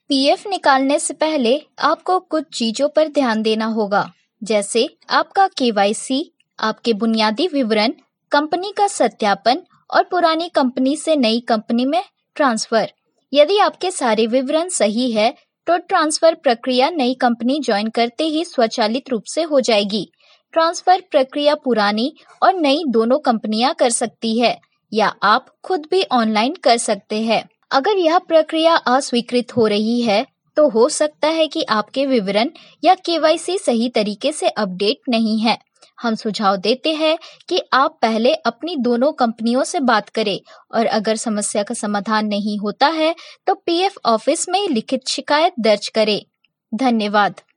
PF निकालने से पहले आपको कुछ चीजों पर ध्यान देना होगा, जैसे आपका केवाईसी, आपके बुनियादी विवरण, कंपनी का सत्यापन और पुरानी कंपनी से नई कंपनी में ट्रांसफर। यदि आपके सारे विवरण सही है तो ट्रांसफर प्रक्रिया नई कंपनी ज्वाइन करते ही स्वचालित रूप से हो जाएगी। ट्रांसफर प्रक्रिया पुरानी और नई दोनों कंपनियां कर सकती है या आप खुद भी ऑनलाइन कर सकते हैं। अगर यह प्रक्रिया अस्वीकृत हो रही है तो हो सकता है कि आपके विवरण या केवाईसी सही तरीके से अपडेट नहीं है। हम सुझाव देते हैं कि आप पहले अपनी दोनों कंपनियों से बात करें और अगर समस्या का समाधान नहीं होता है तो पीएफ ऑफिस में लिखित शिकायत दर्ज करें। धन्यवाद।